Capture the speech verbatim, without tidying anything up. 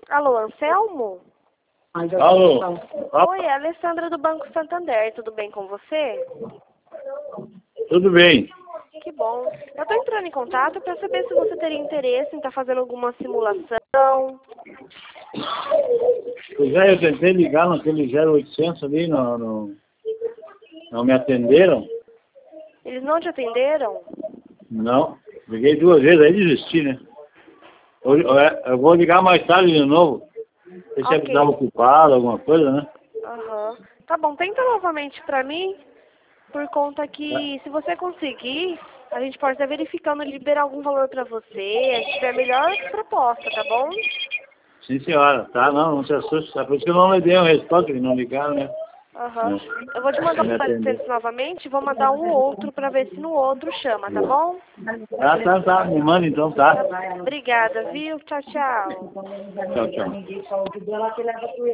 Alô, Anselmo? Alô? Oi, é a Alessandra do Banco Santander. Tudo bem com você? Tudo bem. Que bom. Eu estou entrando em contato para saber se você teria interesse em estar fazendo alguma simulação. Pois é, eu tentei ligar naquele zero oitocentos ali, não, não, não me atenderam. Eles não te atenderam? Não. Liguei duas vezes, aí desisti, né? Eu, eu vou ligar mais tarde de novo. Se você Ok. estava ocupado, alguma coisa, né? Aham. Tá bom, tenta novamente para mim, por conta que se você conseguir, a gente pode estar verificando liberar algum valor para você, se tiver a melhor proposta, tá bom? Sim, senhora. Tá, não, não se assuste. É por isso que eu não lhe dei um resposta, que não ligaram, né? Aham. É. Eu vou te mandar Me os atender. assistentes novamente e vou mandar um outro para ver se no outro chama, tá bom? Ah, tá, tá. Me manda então, tá? Obrigada, viu? Tchau, tchau. Tchau, tchau.